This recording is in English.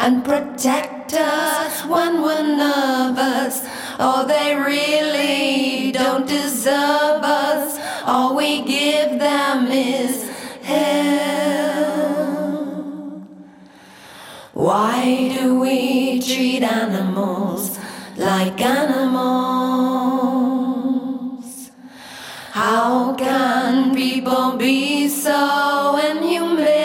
and protect us when we're nervous. Oh, they really don't deserve us. All we give them is hell. Why do we treat animals like animals? How can people be so inhumane?